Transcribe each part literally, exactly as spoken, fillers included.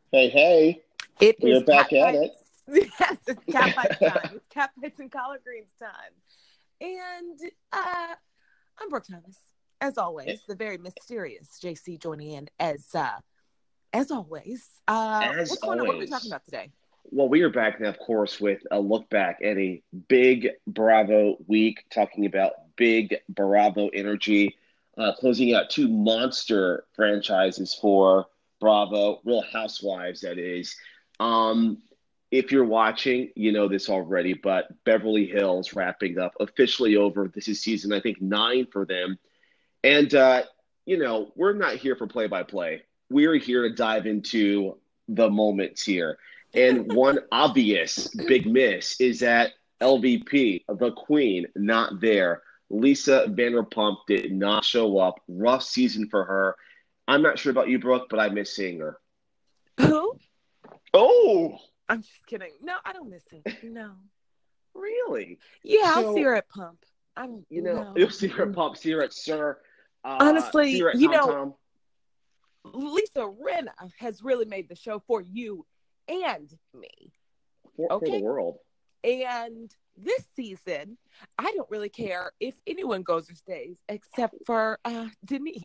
Hey, hey, It we are is back cat at fights. it. Yes, it's cat fights time. It's cat fights and collard greens time. And uh, I'm Brooke Thomas, as always, the very mysterious J C joining in as uh, as always. Uh, As what's going on? What are we talking always, about today? well, we are back now, of course, with a look back at a big Bravo week, talking about big Bravo energy, uh, closing out two monster franchises for Bravo, Real Housewives, that is. Um, if you're watching, you know this already, but Beverly Hills wrapping up, officially over. This is season, I think, nine for them. And, uh, you know, we're not here for play by play. We're here to dive into the moments here. And one obvious big miss is that L V P, the queen, not there. Lisa Vanderpump did not show up. Rough season for her. I'm not sure about you, Brooke, but I miss seeing her. Who? Oh, I'm just kidding. No, I don't miss it. No. really? Yeah, I'll see So, her at Pump. I don't you know, know. you'll see her at Pump, see her at Sir, uh, see Honestly, her at you Tom know, Tom. Lisa Rinna has really made the show for you and me. For, for the Okay. world. And this season, I don't really care if anyone goes or stays except for uh, Denise.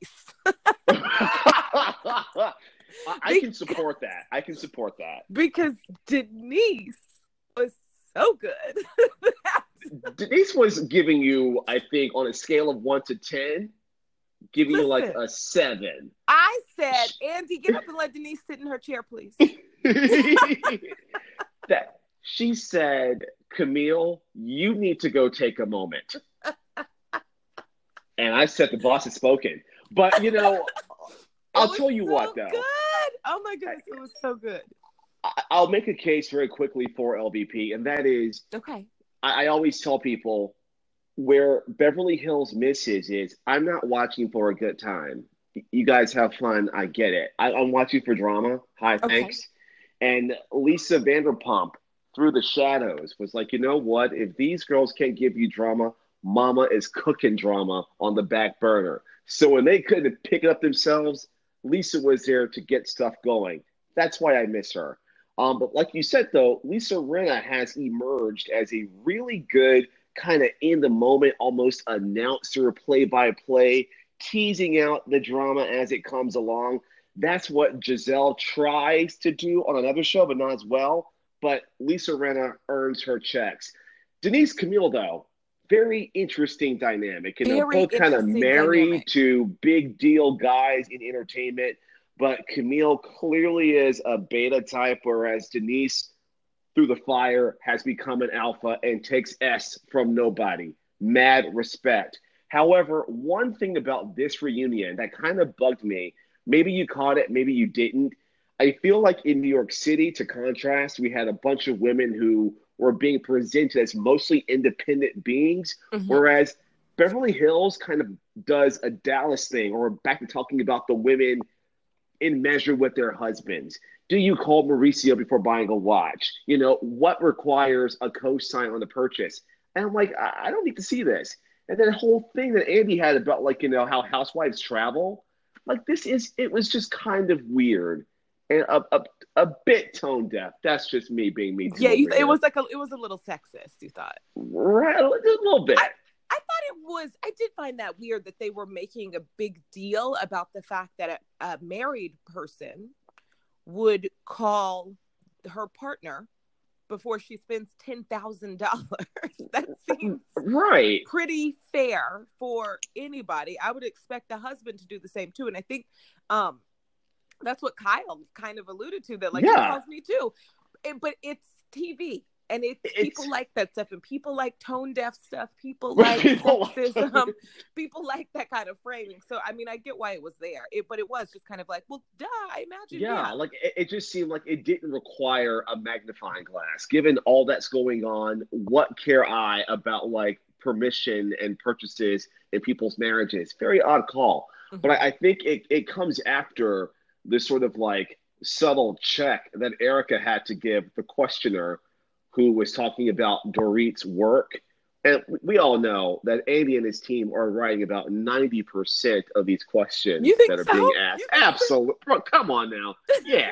I, I can because, support that. I can support that. because Denise was so good. Denise was giving you, I think, on a scale of one to ten, giving you like Listen, a seven. I said, Andy, get up and let Denise sit in her chair, please. that she said, Camille, you need to go take a moment. And I said, the boss has spoken. But, you know, I'll tell you so what, though. Good. Oh, my goodness. It was so good. I- I'll make a case very quickly for L V P, and that is, Okay. I, I always tell people where Beverly Hills misses is I'm not watching for a good time. You guys have fun. I get it. I, I'm watching for drama. Hi, Okay. thanks. And Lisa Vanderpump, through the shadows, was like, you know what? If these girls can't give you drama, Mama is cooking drama on the back burner. So when they couldn't pick it up themselves, Lisa was there to get stuff going. That's why I miss her. Um, but like you said, though, Lisa Rinna has emerged as a really good kind of in the moment, almost announcer, play by play, teasing out the drama as it comes along. That's what Giselle tries to do on another show, but not as well. But Lisa Rinna earns her checks. Denise Camille, though, very interesting dynamic. You know, Very both kind of interesting married dynamic. to big deal guys in entertainment, but Camille clearly is a beta type, whereas Denise, through the fire, has become an alpha and takes S from nobody. Mad respect. However, one thing about this reunion that kind of bugged me, maybe you caught it, maybe you didn't. I feel like in New York City, to contrast, we had a bunch of women who were being presented as mostly independent beings, Mm-hmm. whereas Beverly Hills kind of does a Dallas thing, or back to talking about the women in measure with their husbands. Do you call Mauricio before buying a watch? You know, what requires a co-sign on the purchase? And I'm like, I, I don't need to see this. And then the whole thing that Andy had about, like, you know, how housewives travel, like this is, it was just kind of weird and a, a, a bit tone deaf. That's just me being me too Yeah, you, over it here. was like a, it was a little sexist. You thought, Right, a little bit. I, I thought it was. I did find that weird that they were making a big deal about the fact that a, a married person would call her partner before she spends ten thousand dollars. That seems right. pretty fair for anybody. I would expect the husband to do the same too, and I think um, that's what Kyle kind of alluded to. That like he Yeah. calls me too, It- but it's T V. And it's, It's- people like that stuff, and people like tone deaf stuff. People like People like- sexism. People like that kind of framing. So, I mean, I get why it was there, it, but it was just kind of like, well, duh. I imagine. Yeah, Yeah. like it, it just seemed like it didn't require a magnifying glass. Given all that's going on, what care I about like permission and purchases in people's marriages? Very odd call. Mhm. But I, I think it, it comes after this sort of like subtle check that Erica had to give the questioner who was talking about Dorit's work. And we all know that Andy and his team are writing about ninety percent of these questions You think that are so? being asked. You think so? Absolutely. Bro, come on now. Yeah.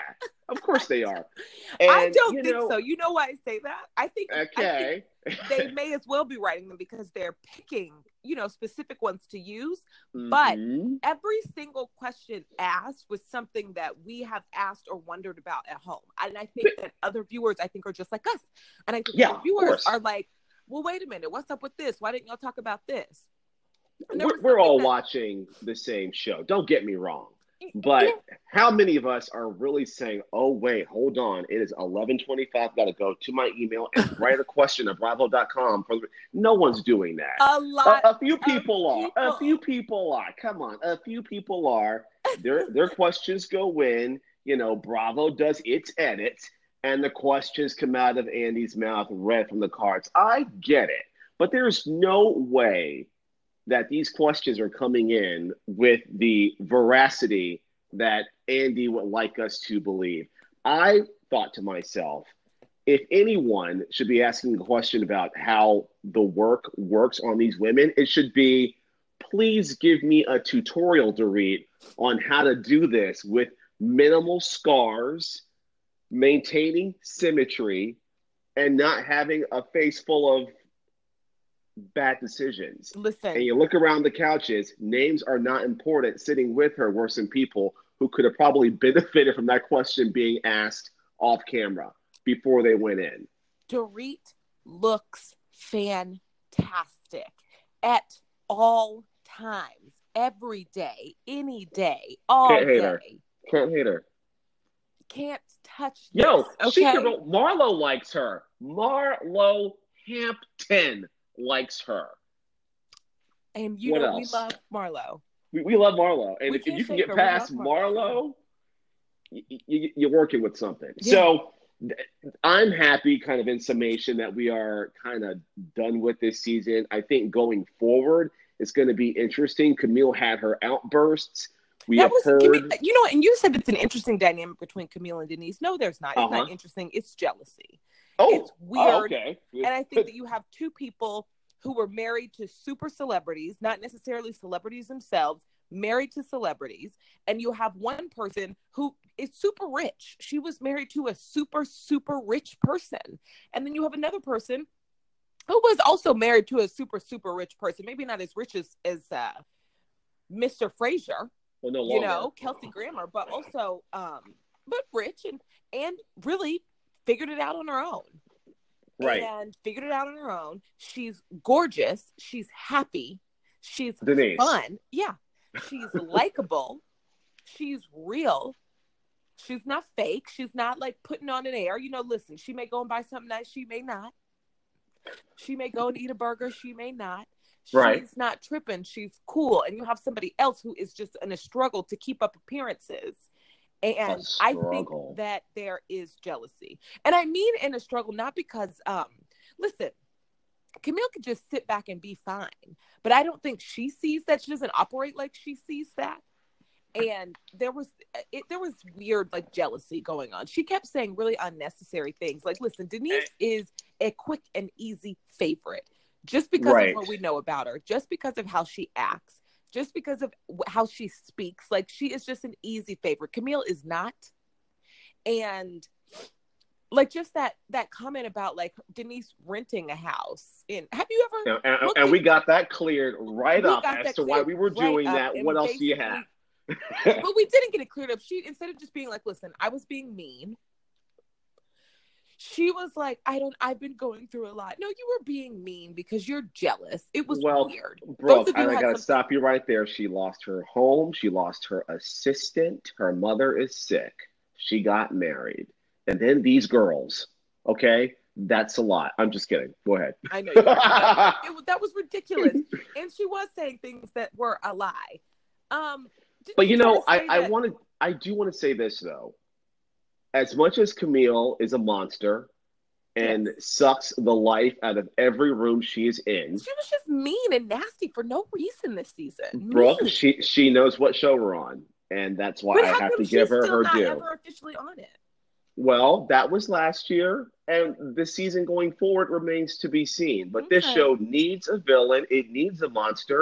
Of course they are. I And, don't you think know, so. You know why I say that? I think I okay. think they may as well be writing them because they're picking, you know, specific ones to use. But Mm-hmm. every single question asked was something that we have asked or wondered about at home. And I think that other viewers, I think, are just like us. And I think Yeah, other of viewers course. are like, well, wait a minute. What's up with this? Why didn't y'all talk about this? And there We're, was we're something all that, watching the same show. Don't get me wrong. But how many of us are really saying, oh, wait, hold on. It is eleven twenty-five. Got to go to my email and write a question at bravo dot com. No one's doing that. a lot A, a few of people are. people. A few people are. Come on. A few people are. Their, their questions go in. You know, Bravo does its edits, and the questions come out of Andy's mouth read from the cards. I get it. But there's no way that these questions are coming in with the veracity that Andy would like us to believe. I thought to myself, if anyone should be asking a question about how the work works on these women, it should be, please give me a tutorial to read on how to do this with minimal scars, maintaining symmetry, and not having a face full of bad decisions. Listen. And you look around the couches, names are not important. Sitting with her were some people who could have probably benefited from that question being asked off camera before they went in. Dorit looks fantastic at all times, every day, any day, all Can't hate day. her. Can't hate her. Can't touch this. Yo, okay? she could roll. Marlo likes her. Marlo Hampton likes her. And you what know, else? we love Marlo. We, we love Marlo. And we if, if you can her. get past Marlo, Marlo you, you, you're working with something. Yeah. So I'm happy, kind of in summation, that we are kind of done with this season. I think going forward, it's going to be interesting. Camille had her outbursts. We that have was, heard, Camille, you know, and you said it's an interesting dynamic between Camille and Denise. No, there's not. It's uh-huh. not interesting. It's jealousy. Oh, it's weird. Oh, okay. And I think that you have two people who were married to super celebrities, not necessarily celebrities themselves, married to celebrities. And you have one person who is super rich. She was married to a super, super rich person. And then you have another person who was also married to a super, super rich person. Maybe not as rich as, as uh, Mister Frazier, well, no you know, Kelsey Grammer, but also, um, but rich and, and really figured it out on her own. Right. And figured it out on her own. She's gorgeous. She's happy. She's Denise. fun. Yeah. She's likable. She's real. She's not fake. She's not like putting on an air. You know, listen, she may go and buy something nice. She may not. She may go and eat a burger. She may not. Right. She's not tripping. She's cool. And you have somebody else who is just in a struggle to keep up appearances. And I think that there is jealousy. And I mean in a struggle, not because, um, listen, Camille could just sit back and be fine. But I don't think she sees that. She doesn't operate like she sees that. And there was it, there was weird, like, jealousy going on. She kept saying really unnecessary things. Like, listen, Denise is a quick and easy favorite. Just because right. of what we know about her. Just because of how she acts. Just because of how she speaks. Like, she is just an easy favorite. Camille is not. And, like, just that that comment about, like, Denise renting a house. In, have you ever... And, and, and we got that cleared right up as to why we were doing right that. What else do you have? But we didn't get it cleared up. She, instead of just being like, listen, I was being mean. She was like, I don't, I've been going through a lot. No, you were being mean because you're jealous. It was well, weird. Brooke, I got to stop you right there. She lost her home. She lost her assistant. Her mother is sick. She got married. And then these girls, okay? That's a lot. I'm just kidding. Go ahead. I know you are. it, that was ridiculous. And she was saying things that were a lie. Um, but, you know, I, I that- wanted, I do want to say this, though. As much as Camille is a monster and yes. sucks the life out of every room she is in. She was just mean and nasty for no reason this season. Brooke, mean. she she knows what show we're on, and that's why but I have to give her her due. She's still not ever officially on it. Well, that was last year, and the season going forward remains to be seen. But okay. this show needs a villain. It needs a monster.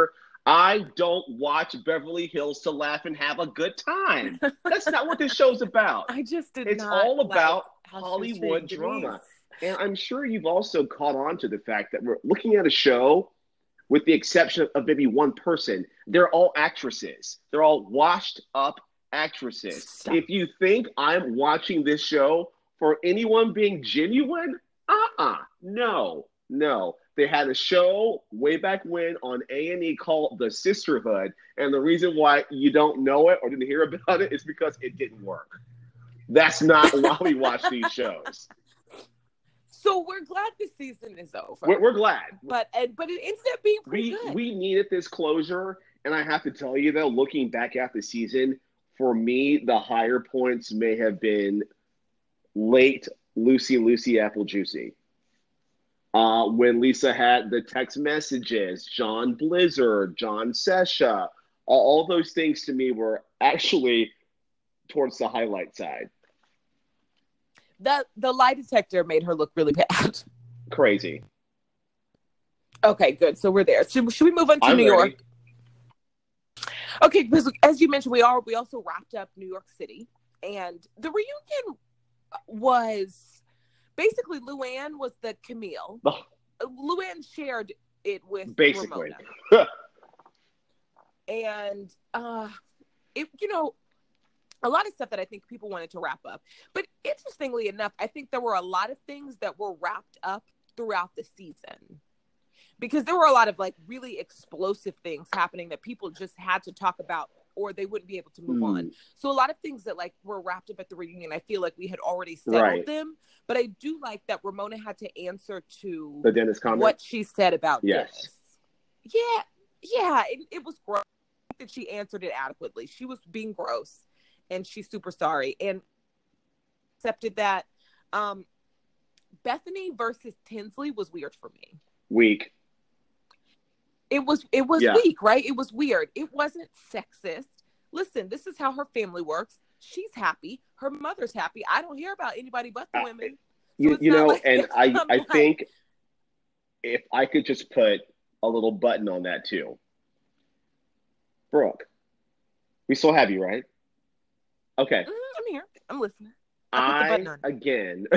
I don't watch Beverly Hills to laugh and have a good time. That's not what this show's about. I just did It's not all like about how she was Hollywood treating drama. Denise. And I'm sure you've also caught on to the fact that we're looking at a show, with the exception of maybe one person, they're all actresses. They're all washed up actresses. Stop. If you think I'm watching this show for anyone being genuine, uh-uh, no, no. They had a show way back when on A and E called The Sisterhood, and the reason why you don't know it or didn't hear about it is because it didn't work. That's not why we watch these shows. So we're glad this season is over. We're, we're glad. But and, but it ended up being pretty we, good. We needed this closure, and I have to tell you, though, looking back at the season, for me, the higher points may have been late Lucy Lucy Apple Juicy. Uh, when Lisa had the text messages, John Blizzard, John Sesha, all, all those things to me were actually towards the highlight side. The the lie detector made her look really bad. Crazy. Okay, good. So we're there. Should, should we move on to I'm New ready. York? Okay, because as you mentioned, we are we also wrapped up New York City, and the reunion was basically Luann was the Camille. Oh. Luann shared it with Basically. Ramona. And uh, it you know. a lot of stuff that I think people wanted to wrap up. But interestingly enough, I think there were a lot of things that were wrapped up throughout the season. Because there were a lot of like really explosive things happening that people just had to talk about or they wouldn't be able to move mm. on. So a lot of things that like were wrapped up at the reunion, I feel like we had already settled right. them. But I do like that Ramona had to answer to the Dennis comment. What she said about yes. Dennis. Yeah, yeah, it, it was gross that she answered it adequately. She was being gross. And she's super sorry and accepted that. Um, Bethany versus Tinsley was weird for me. Weak. It was it was yeah. weak, right? It was weird. It wasn't sexist. Listen, this is how her family works. She's happy. Her mother's happy. I don't hear about anybody but the women. So you you know, like, and I, I like, think if I could just put a little button on that too. Brooke, we still have you, right? Okay. Mm, I'm here. I'm listening. I, I again,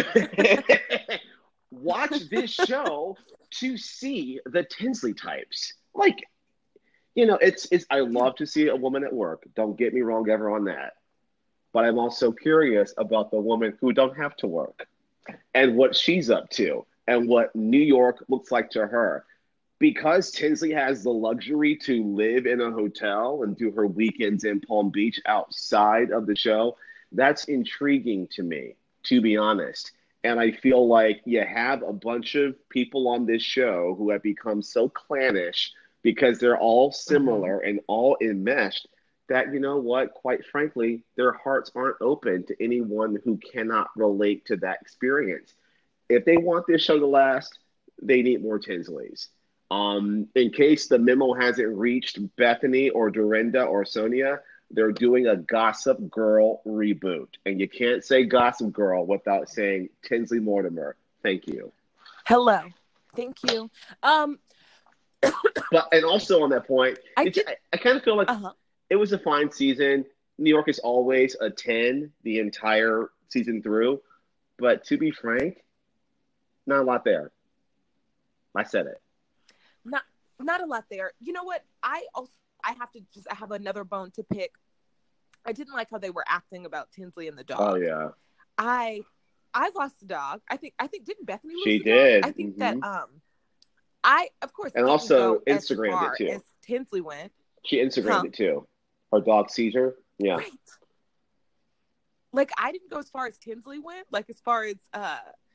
watch this show to see the Tinsley types. Like, you know, it's, it's, I love to see a woman at work. Don't get me wrong ever on that. But I'm also curious about the woman who don't have to work and what she's up to and what New York looks like to her. Because Tinsley has the luxury to live in a hotel and do her weekends in Palm Beach outside of the show, that's intriguing to me, to be honest. And I feel like you have a bunch of people on this show who have become so clannish because they're all similar mm-hmm. and all enmeshed that, you know what, quite frankly, their hearts aren't open to anyone who cannot relate to that experience. If they want this show to last, they need more Tinsleys. Um, in case the memo hasn't reached Bethany or Dorinda or Sonia, they're doing a Gossip Girl reboot. And you can't say Gossip Girl without saying Tinsley Mortimer. Thank you. Hello. Thank you. Um, but and also on that point, I, I, I kind of feel like uh-huh. it was a fine season. New York is always a ten the entire season through. But to be frank, not a lot there. I said it. Not not a lot there. You know what? I also I have to just I have another bone to pick. I didn't like how they were acting about Tinsley and the dog. Oh yeah. I I lost the dog. I think I think didn't Bethany lose she the did. dog? I think mm-hmm. that um I of course and also Instagrammed it too. As Tinsley went. She Instagrammed huh? it too. Her dog sees her. Yeah. Right. Like I didn't go as far as Tinsley went. Like as far as uh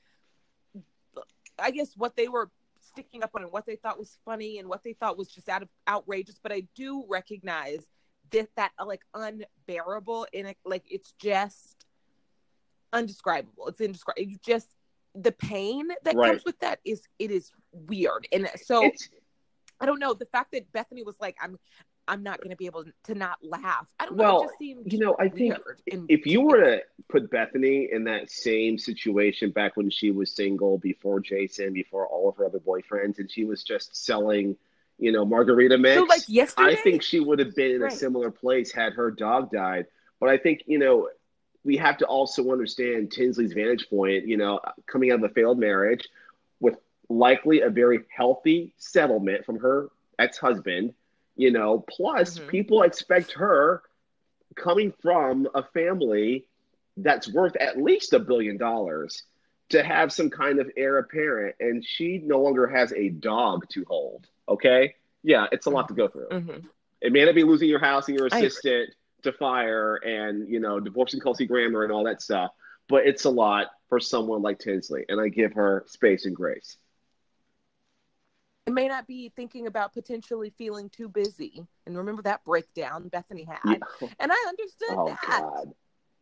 I guess what they were sticking up on and what they thought was funny and what they thought was just out of outrageous, but I do recognize that that uh, like unbearable and it, like it's just undescribable. It's indescribable. You just the pain that right. comes with that is it is weird, and so it's... I don't know the fact that Bethany was like, I'm I'm not going to be able to not laugh. I don't well, know. It just seemed you know, I think if you were to put Bethany in that same situation back when she was single, before Jason, before all of her other boyfriends, and she was just selling, you know, margarita mix. So like yesterday? I think she would have been in right. a similar place had her dog died. But I think, you know, we have to also understand Tinsley's vantage point, you know, coming out of a failed marriage with likely a very healthy settlement from her ex-husband, you know, plus mm-hmm. people expect her coming from a family that's worth at least a billion dollars to have some kind of heir apparent, and she no longer has a dog to hold. Okay, yeah, it's a lot to go through. Mm-hmm. It may not be losing your house and your assistant to fire, and you know, divorcing Kelsey Grammer and all that stuff, but it's a lot for someone like Tinsley, and I give her space and grace. It may not be thinking about potentially feeling too busy, and remember that breakdown Bethany had, yeah. and I understood oh, that. God.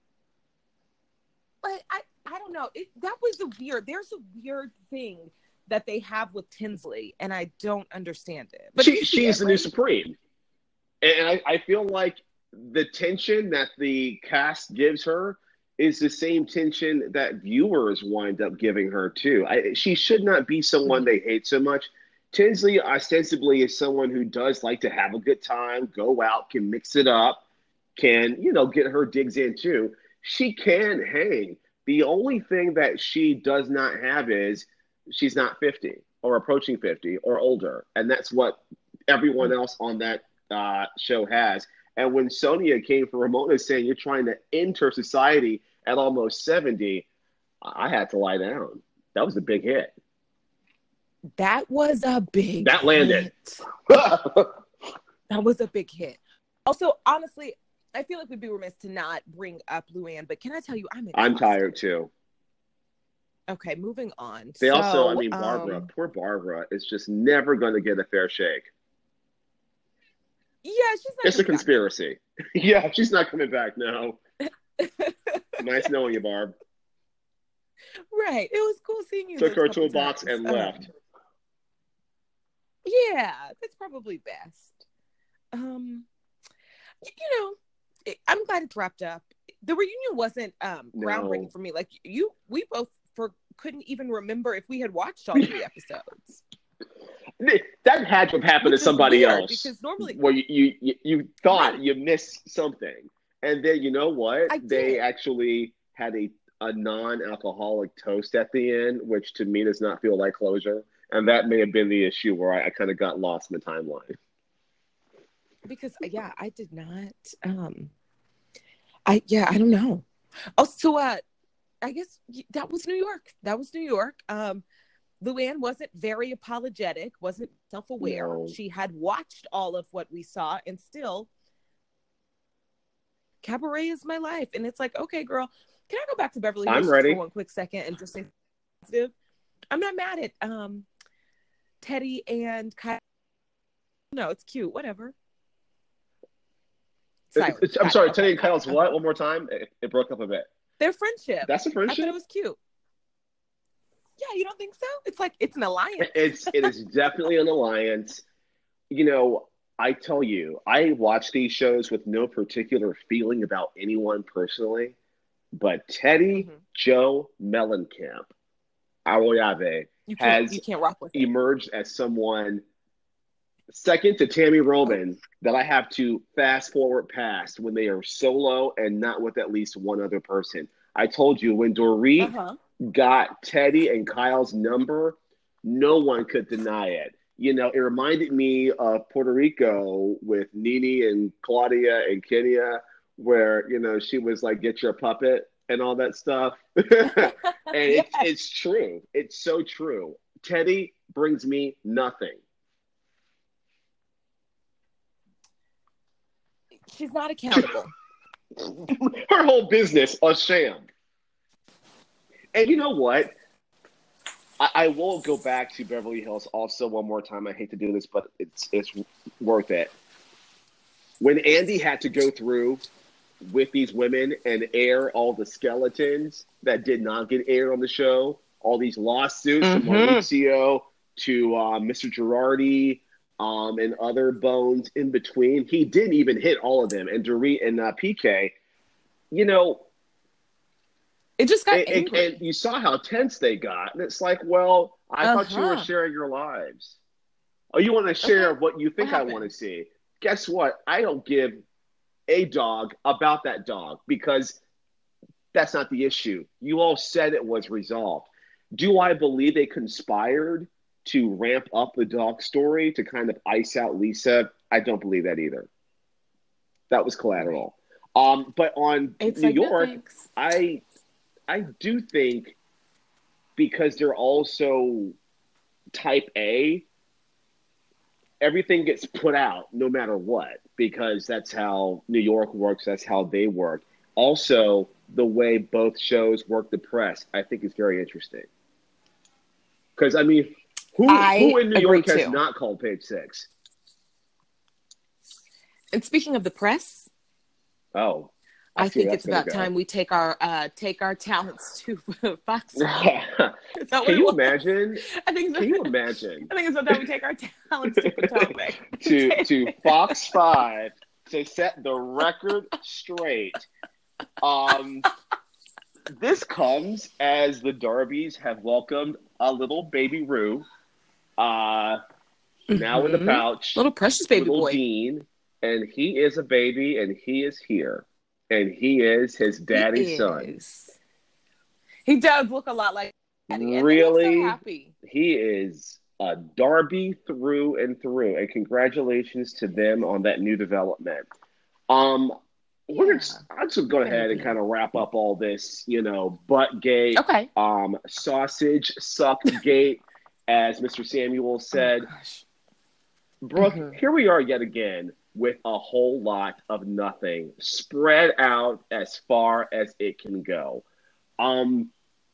But I, I don't know. It, that was a weird. There's a weird thing that they have with Tinsley, and I don't understand it. But she, she's the right? new Supreme, and I, I feel like the tension that the cast gives her is the same tension that viewers wind up giving her too. I, she should not be someone mm-hmm. they hate so much. Tinsley ostensibly is someone who does like to have a good time, go out, can mix it up, can, you know, get her digs in too. She can hang. The only thing that she does not have is she's not fifty or approaching fifty or older. And that's what everyone else on that uh, show has. And when Sonia came for Ramona saying you're trying to enter society at almost seventy, I had to lie down. That was a big hit. That was a big That landed. That was a big hit. Also, honestly, I feel like we'd be remiss to not bring up Luann, but can I tell you, I'm exhausted. I'm tired too. Okay, moving on. They so, also, I mean, Barbara, um, poor Barbara is just never going to get a fair shake. Yeah, she's not. It's a conspiracy. Yeah, she's not coming back now. Nice knowing you, Barb. Right. It was cool seeing you. Took her to a box and um, left. Yeah, that's probably best. Um, you know, it, I'm glad it's wrapped up. The reunion wasn't um no. groundbreaking for me. Like you, we both for couldn't even remember if we had watched all three episodes. That had to have happened Which to somebody else. Because normally, where you you, you thought right. you missed something, and then you know what? I they did. actually had a a non-alcoholic toast at the end, which to me does not feel like closure. And that may have been the issue where I, I kind of got lost in the timeline. Because yeah, I did not. Um, I yeah, I don't know. Oh, so uh, I guess that was New York. That was New York. Um, Luann wasn't very apologetic, wasn't self-aware. No. She had watched all of what we saw, and still, cabaret is my life. And it's like, okay, girl, can I go back to Beverly Hills I'm ready. for one quick second and just say positive? I'm not mad at um. Teddy and Kyle. No, it's cute. Whatever. It's, it's, I'm sorry, Teddy and Kyle's what? One more time? It, it broke up a bit. Their friendship. That's a friendship? I thought it was cute. Yeah, you don't think so? It's like, it's an alliance. It's, it is definitely an alliance. You know, I tell you, I watch these shows with no particular feeling about anyone personally, but Teddy, mm-hmm. Joe Mellencamp, Aroyave, You can't, has you can't rock with it. emerged as someone second to Tammy Roman that I have to fast forward past when they are solo and not with at least one other person. I told you when Dorit uh-huh. got Teddy and Kyle's number, no one could deny it. You know, it reminded me of Puerto Rico with Nene and Claudia and Kenya, where, you know, she was like, get your puppet and all that stuff. And yes. it's, it's true. It's so true. Teddy brings me nothing. She's not accountable. Her whole business, a sham. And you know what? I, I will go back to Beverly Hills also one more time. I hate to do this, but it's it's worth it. When Andy had to go through with these women and air all the skeletons that did not get aired on the show, all these lawsuits mm-hmm. from Maurizio to uh, Mister Girardi um, and other bones in between, he didn't even hit all of them. And Dorit and uh, P K, you know, it just got and, angry. And, and you saw how tense they got. And it's like, well, I uh-huh. thought you were sharing your lives. Oh, you want to share Okay. what you What think I want to happened? see? Guess what? I don't give a dog about that dog because that's not the issue. You all said it was resolved. Do I believe they conspired to ramp up the dog story to kind of ice out Lisa? I don't believe that either. That was Right. collateral. Um, but on It's New like, no York, thanks. I I do think because they're also type A, everything gets put out no matter what, because that's how New York works, that's how they work. Also, the way both shows work the press, I think is very interesting. Because I mean, who who I in New agree York has too. not called Page Six? And speaking of the press, Oh, I I see where think that's it's going to about go. time we take our uh, take our talents to Fox Five. Can Is that what it you was? imagine? I think Can it's, you imagine I think it's about time we take our talents to Potomac. to to Fox Five to set the record straight? Um, this comes as the Darbys have welcomed a little baby Rue, uh, now in the Mm-hmm. pouch, Little precious baby little boy. Dean, and he is a baby, and he is here, and he is his He daddy's son. is. He does look a lot like Daddy, and he looks so Really, happy. he is a Darby through and through, and congratulations to them on that new development. Um, we're Yeah, just, I'm just gonna go ahead and baby. kind of wrap up all this, you know, buttgate, Okay. um, sausage suck gate, as Mister Samuel Oh said. gosh. Brooke, Mm-hmm. here we are yet again with a whole lot of nothing spread out as far as it can go. Um,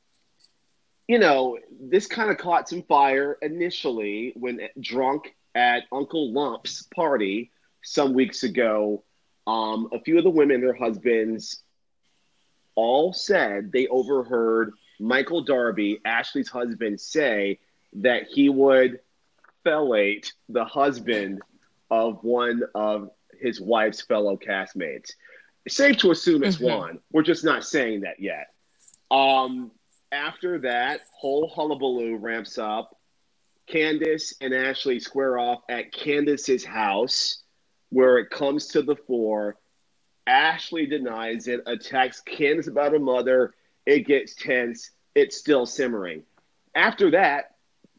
you know, this kind of caught some fire initially when drunk at Uncle Lump's party some weeks ago. Um, a few of the women, their husbands, all said they overheard Michael Darby, Ashley's husband, say that he would fellate the husband of one of his wife's fellow castmates. Safe to assume it's Mm-hmm. Juan. We're just not saying that yet. Um, After that whole hullabaloo ramps up, Candace and Ashley square off at Candace's house, where it comes to the fore. Ashley denies it, attacks Candace about her mother. It gets tense. It's still simmering. After that,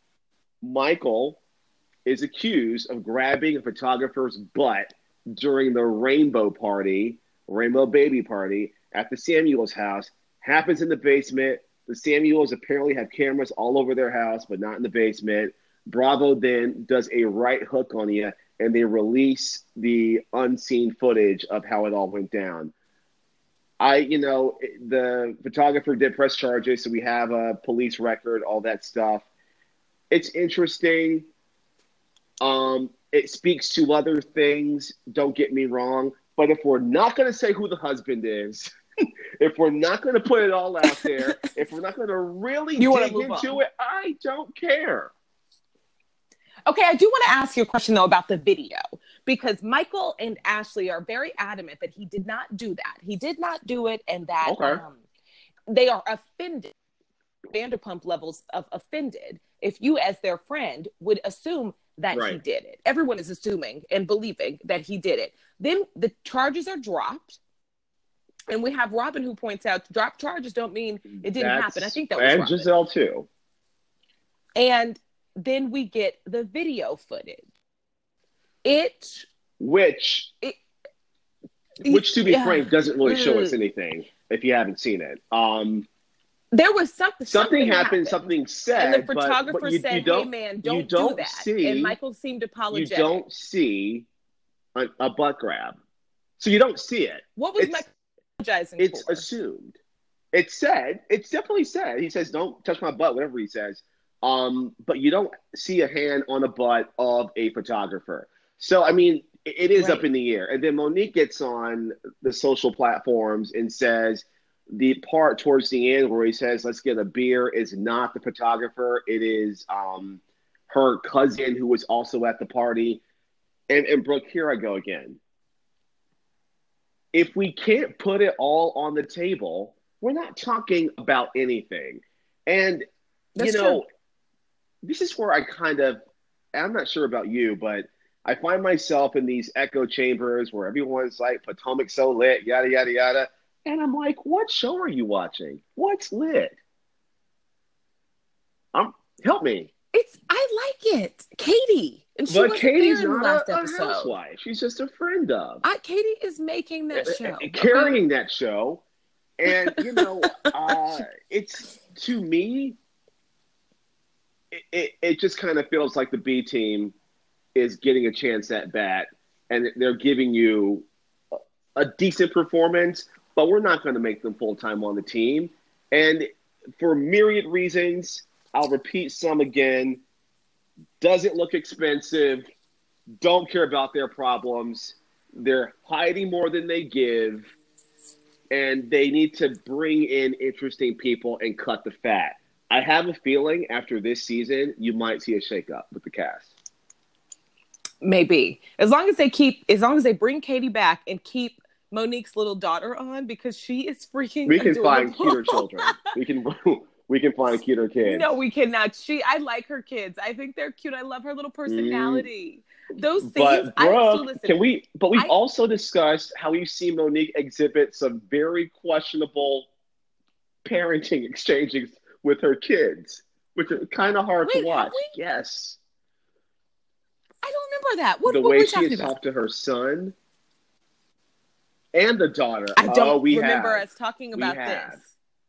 Michael is accused of grabbing a photographer's butt during the rainbow party, rainbow baby party at the Samuels house. Happens in the basement. The Samuels apparently have cameras all over their house, but not in the basement. Bravo then does a right hook on you, and they release the unseen footage of how it all went down. I, you know, the photographer did press charges, so we have a police record, all that stuff. It's interesting. Um, it speaks to other things, don't get me wrong. But if we're not going to say who the husband is, if we're not going to put it all out there, if we're not going to really You want to dig move into on? it, I don't care. Okay, I do want to ask you a question though about the video, because Michael and Ashley are very adamant that he did not do that. He did not do it, and that Okay. um, they are offended, Vanderpump levels of offended, if you as their friend would assume that he Right. did it. Everyone is assuming and believing that he did it. Then the charges are dropped. And we have Robin who points out drop charges don't mean it didn't That's, happen. I think that was and Robin. Giselle too. And then we get the video footage. It, Which, it which to be yeah. frank, doesn't really show us anything if you haven't seen it. Um, There was something. something, Something happened, happened, something said, and the but, photographer but you, said, you don't, "Hey, man, you don't, don't do that." see, And Michael seemed you apologetic. don't see a, a butt grab. So you don't see it. What was it's, Michael apologizing It's for? assumed. It's said. It's definitely said. He says, "Don't touch my butt," whatever he says. Um, but you don't see a hand on a butt of a photographer. So, I mean, it, it is Right. up in the air. And then Monique gets on the social platforms and says the part towards the end where he says, "Let's get a beer," is not the photographer. It is um, her cousin who was also at the party. And, and Brooke, here I go again. If we can't put it all on the table, we're not talking about anything. And, That's you know, true. this is where I kind of I'm not sure about you, but I find myself in these echo chambers where everyone's like, Potomac's so lit, yada, yada, yada. And I'm like, what show are you watching? What's lit? Um, Help me. It's I like it, Katie, and she But wasn't there Katie's in the not last a, a episode. housewife. She's just a friend of. I, Katie is making that show, Carrying that show. And, you know, uh, it's, to me, it, it, it just kind of feels like the B team is getting a chance at bat, and they're giving you a, a decent performance, but we're not going to make them full-time on the team. And for myriad reasons, I'll repeat some again. Doesn't look expensive. Don't care about their problems. They're hiding more than they give. And they need to bring in interesting people and cut the fat. I have a feeling after this season, you might see a shakeup with the cast. Maybe. As long as they keep, as long as they bring Katie back and keep Monique's little daughter on, because she is freaking We can adorable. find cuter children. We can we can find cuter kids. No, we cannot. She, I like her kids. I think they're cute. I love her little personality. Mm. Those scenes. But I, Brooke, so listen, can we? But we've I, also discussed how we've seen Monique exhibit some very questionable parenting exchanges with her kids, which are kind of hard wait, to watch. We? Yes. I don't remember that. What, the what way were we she talking has about? talked to her son and the daughter. I don't oh, we remember have. us talking about this.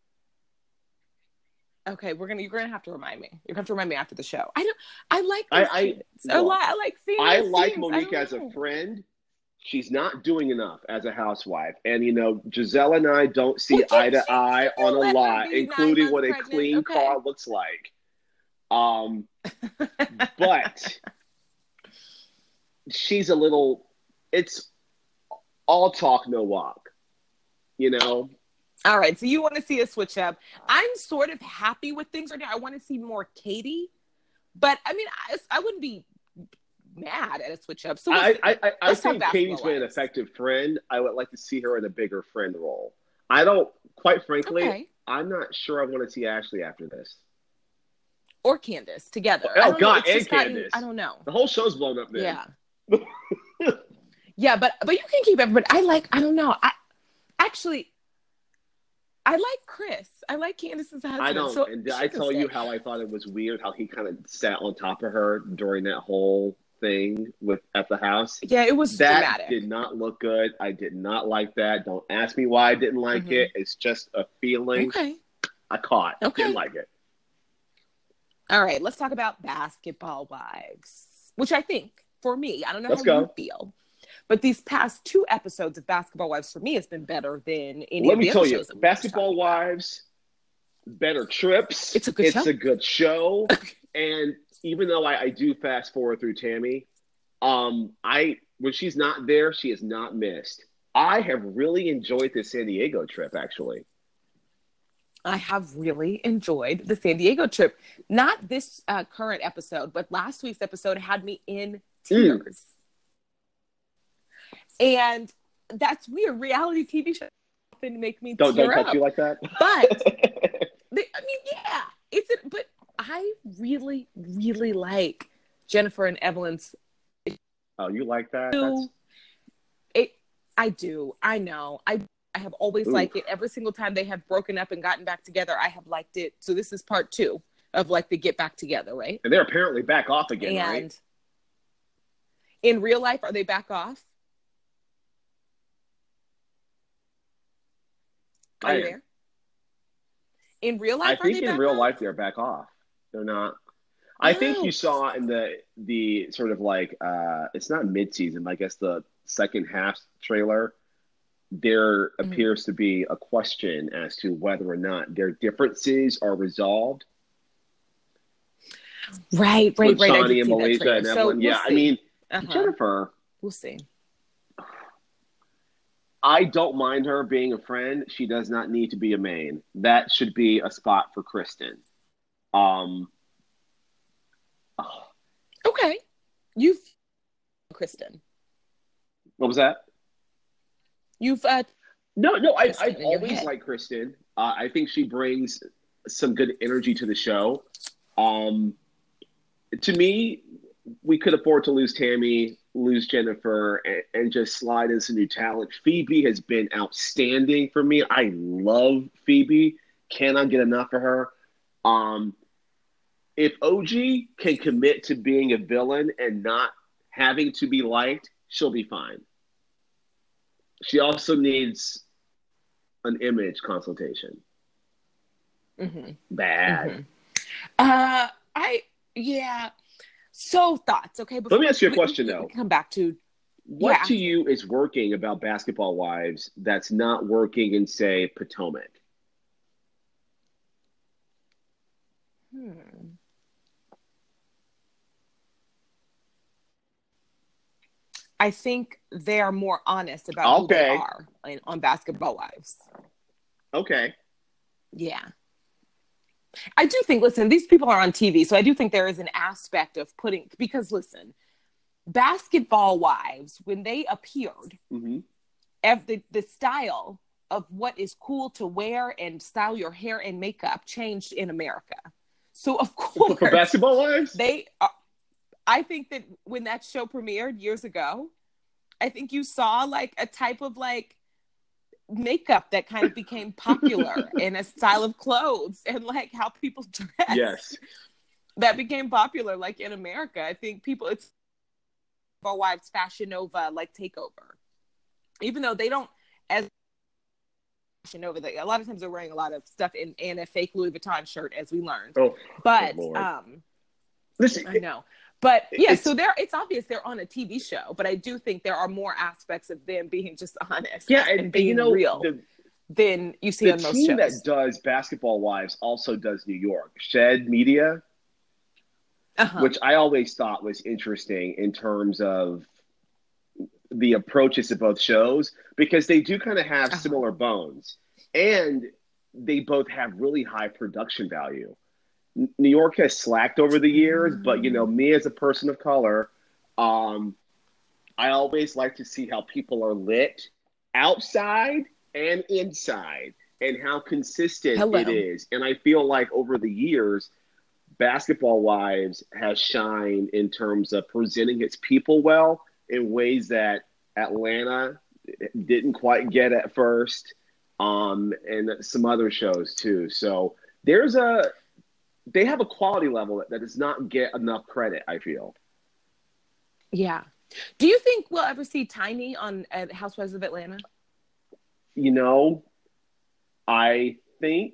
Okay, we're gonna. You're gonna have to remind me. You're gonna have to remind me after the show. I don't. I like. Those I. kids. I, a well, lot. I like seeing. I those like scenes. Monique I as know. a friend. She's not doing enough as a housewife, and you know, Giselle and I don't see well, eye to she, eye on a lot, including what a pregnant. clean okay. car looks like. Um, but she's a little. It's all talk, no walk. You know. All right, so you want to see a switch up. I'm sort of happy with things right now. I want to see more Katie, but I mean, I, I wouldn't be mad at a switch up. So I, I, I, I think Katie's been an wives. effective friend. I would like to see her in a bigger friend role. I don't, quite frankly, okay. I'm not sure I want to see Ashley after this. Or Candace together. Oh, God, and Candace. Candace. I don't know. The whole show's blown up there. Yeah. yeah, but but you can keep everybody. I like, I don't know. I actually, I like Chris. I like Candace's husband. I don't. So and did I tell stay. you how I thought it was weird how he kind of sat on top of her during that whole thing with at the house? Yeah, it was that dramatic. Did not look good. I did not like that. Don't ask me why I didn't like mm-hmm. it. It's just a feeling okay. I caught. Okay. Didn't like it. All right, let's talk about Basketball Wives, which I think, for me, I don't know let's how go. you feel, but these past two episodes of Basketball Wives for me has been better than any Let of the me tell other you, shows that Basketball Wives, better trips. It's a good it's show. It's a good show. And even though I, I do fast forward through Tammy, um, I when she's not there, she is not missed. I have really enjoyed this San Diego trip, actually. I have really enjoyed the San Diego trip. Not this uh, current episode, but last week's episode had me in tears. Mm. And that's weird. Reality T V shows often make me don't, tear don't up. touch you like that. But, they, I mean, yeah. It's a, But I really, really like Jennifer and Evelyn's. Oh, you like that? That's... It. I do. I know. I I have always Ooh. liked it. Every single time they have broken up and gotten back together, I have liked it. So this is part two of like the get back together, right? And they're apparently back off again, and right? In real life, are they back off? Are I, you there? In real life, I think are they in back real off? life they're back off. They're not. I think you saw in the the sort of like uh, it's not mid-season, but I guess the second half trailer, there mm-hmm. appears to be a question as to whether or not their differences are resolved. Right, right, With right. Shawnee and Malaysia and Evelyn. So we'll yeah, see. I mean, uh-huh. Jennifer. We'll see. I don't mind her being a friend. She does not need to be a main. That should be a spot for Kristen. Um. Oh. Okay. You've Kristen. What was that? You've uh, no, no. I, I've always liked Kristen. Uh, I think she brings some good energy to the show. Um, to me, we could afford to lose Tammy, lose Jennifer, and, and just slide in some new talent. Phoebe has been outstanding for me. I love Phoebe. Cannot get enough of her. Um, if O G can commit to being a villain and not having to be liked, she'll be fine. She also needs an image consultation. Mm-hmm. Bad. Mm-hmm. Uh, I yeah. So thoughts, okay? Let me ask you a we, question, we, though. We come back to what yeah, to you is working about Basketball Wives that's not working in, say, Potomac? Hmm. I think they are more honest about okay. who they are in, on Basketball Wives. Okay. Yeah. I do think, listen, these people are on T V, so I do think there is an aspect of putting, because listen, Basketball Wives, when they appeared, mm-hmm. the, the style of what is cool to wear and style your hair and makeup changed in America. So, of course, for Basketball Wives, they are, I think that when that show premiered years ago, I think you saw like a type of like makeup that kind of became popular and a style of clothes and like how people dress. Yes. That became popular like in America. I think people, it's Wives Fashion Nova like takeover. Even though they don't, as Fashion Nova, they, a lot of times they're wearing a lot of stuff in, in a fake Louis Vuitton shirt, as we learned. Oh, but oh um, listen, I know. But yeah, it's, so they're, it's obvious they're on a T V show, but I do think there are more aspects of them being just honest yeah, and, and being and, you know, real the, than you see the on most team shows. that does Basketball Wives also does New York. Shed Media, uh-huh. which I always thought was interesting in terms of the approaches to both shows, because they do kind of have uh-huh. similar bones, and they both have really high production value. New York has slacked over the years, but, you know, me as a person of color, um, I always like to see how people are lit outside and inside and how consistent Hello. It is. And I feel like over the years, Basketball Wives has shined in terms of presenting its people well in ways that Atlanta didn't quite get at first, um, and some other shows too. So there's a... they have a quality level that does not get enough credit, I feel. Yeah. Do you think we'll ever see Tiny on uh, Housewives of Atlanta? You know, I think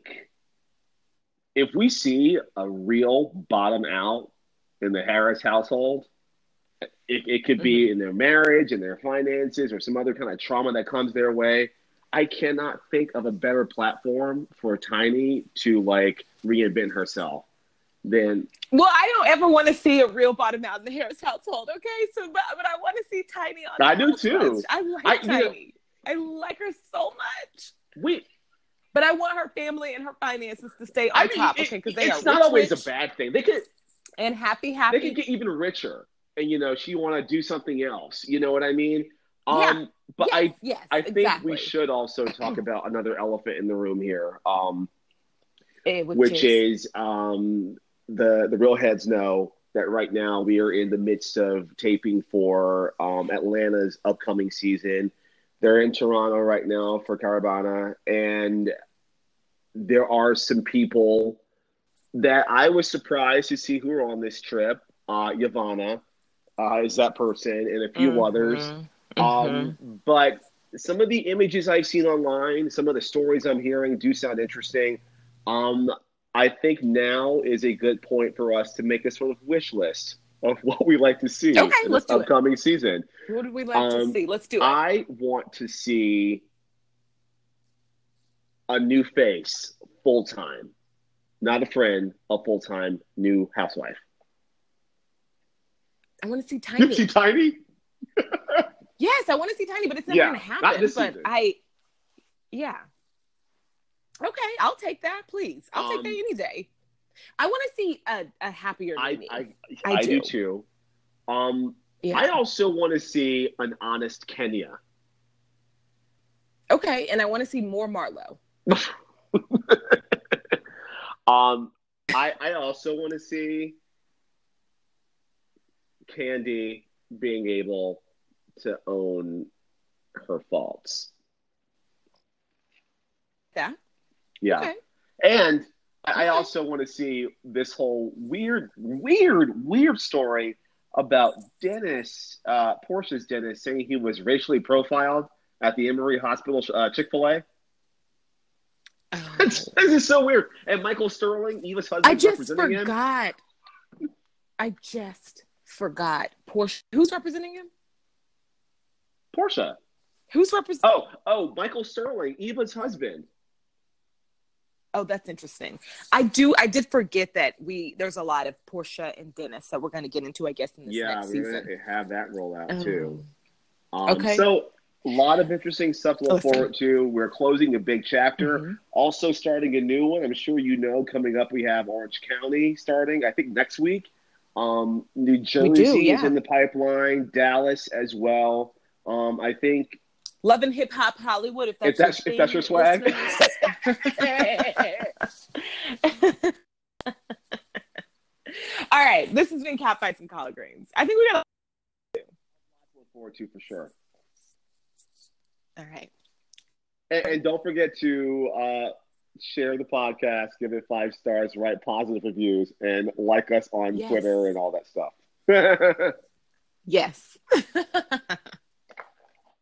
if we see a real bottom out in the Harris household, it, it could be mm-hmm. in their marriage, in their finances, or some other kind of trauma that comes their way. I cannot think of a better platform for Tiny to like reinvent herself than. Well, I don't ever want to see a real bottom out in the Harris household. Okay, so but, but I want to see Tiny on. I do too. I like I, Tiny. You know, I like her so much. We. But I want her family and her finances to stay on I mean, top. It, okay, because they it's are. It's not rich, always rich, a bad thing. They could. And happy, happy. They could get even richer, and you know, she want to do something else. You know what I mean? Yeah. Um, but yes, I, yes, I think exactly. we should also talk about another elephant in the room here, um, eh, which, which is, is um, the the real heads know that right now we are in the midst of taping for um, Atlanta's upcoming season. They're in Toronto right now for Caravana, and there are some people that I was surprised to see who are on this trip. Uh, Yvonne uh, is that person, and a few mm-hmm. others. Mm-hmm. Um, but some of the images I've seen online, some of the stories I'm hearing do sound interesting. Um, I think now is a good point for us to make a sort of wish list of what we like to see okay, in let's this do upcoming it. season. What do we like um, to see? Let's do it. I want to see a new face full-time. Not a friend, a full-time new housewife. I want to see Tiny. You see Tiny? Yes, I want to see Tiny, but it's never yeah, going to happen. But season. I, yeah. Okay, I'll take that, please. I'll um, take that any day. I want to see a, a happier I, Mimi. I, I, I do. do too. Um, yeah. I also want to see an honest Kenya. Okay, and I want to see more Marlo. um, I I also want to see Kandi being able to own her faults. Yeah. Yeah. Okay. And I Okay. also want to see this whole weird, weird, weird story about Dennis, uh, Portia's Dennis, saying he was racially profiled at the Emory Hospital uh, Chick-fil-A. Oh. This is so weird. And Michael Sterling, Eva's husband, I just representing him. forgot. I just forgot. Portia. Who's representing him? Portia. Who's representing? Oh, oh, Michael Sterling, Eva's husband. Oh, that's interesting. I do. I did forget that we there's a lot of Portia and Dennis that we're going to get into, I guess, in this yeah, next we're season. gonna have that roll out Oh. too. Um, Okay. So a lot of interesting stuff to look Listen. forward to. We're closing a big chapter. Mhm. Also starting a new one. I'm sure you know. Coming up, we have Orange County starting. I think next week. Um, New Jersey do, is yeah. in the pipeline. Dallas as well. Um, I think Love and Hip Hop Hollywood. If if that's, that's if that's your swag. All right, this has been Catfights and Collard Greens. I think we got to look forward to for sure. all right. And, and don't forget to uh, share the podcast, give it five stars, write positive reviews, and like us on Yes. Twitter and all that stuff. Yes.